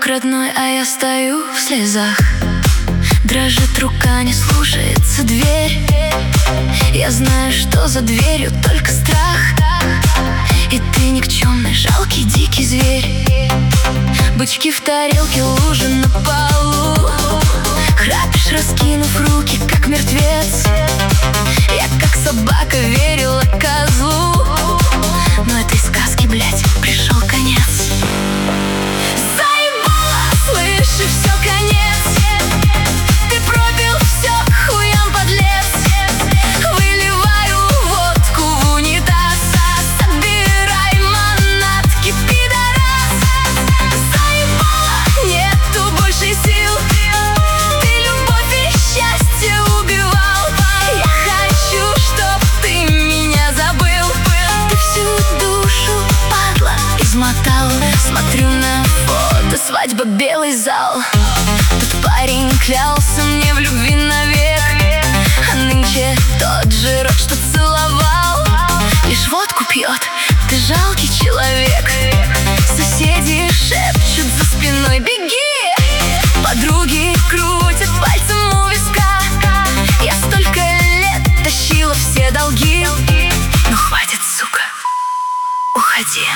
друг родной, а я стою в слезах. Дрожит рука, не слушается дверь. Я знаю, что за дверью только страх. И ты никчемный, жалкий, дикий зверь. Бычки в тарелке, лужи на полу. Храпишь, раскинув руки, как мертвец. Я, как собака, верила козлу, но этой сказке, блядь, пришел конец. Заебало, слышишь, все, конец. Ты пропил все, хуям, подлец. Выливаю водку в унитаз. Собирай манатки, пидорас. Заебало, нету больше сил. Ты любовь и счастье убивал. Я хочу, чтоб ты меня забыл. Ты всю душу, падла, измотал. Смотрю на фото, свадьба, белый зал. Тот парень клялся мне в любви навек, а нынче тот же рот, что целовал, лишь водку пьет, ты жалкий человек. Соседи шепчут за спиной: беги! Подруги крутят пальцем у виска. Я столько лет тащила все долги. Ну хватит, сука, уходи.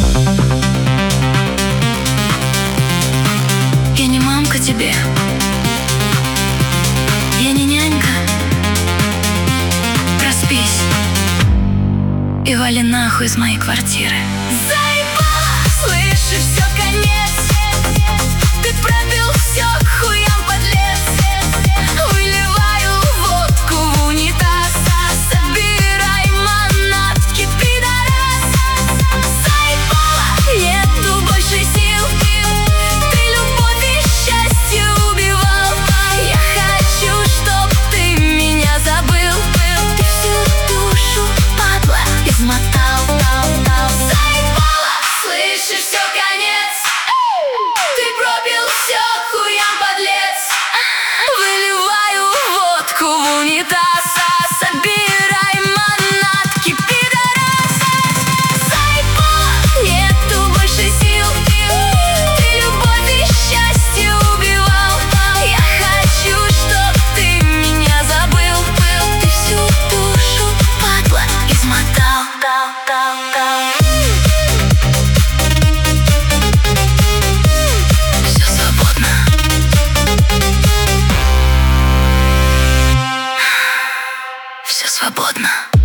Я не мамка тебе, я не нянька. Проспись и вали нахуй из моей квартиры. Заебало, слышишь, все, конец. Ты пропил все, хуям, подлец. Выливаю водку в унитаз. Собирай манатки, пидорас. Заебало, нету больше сил. Ты любовь и счастье убивал. Я хочу, чтоб ты меня забыл. Ты всю душу, падла, измотал. Заебало, слышишь, все, конец. Ты пропил все, хуям, подлец. Выливаю водку в унитаз. Собирай манатки, пидорас. Заебало, нету больше сил. Ты любовь и счастье убивал. Я хочу, чтоб ты меня забыл. Ты всю душу, падла, измотал. Все свободно. Все свободно.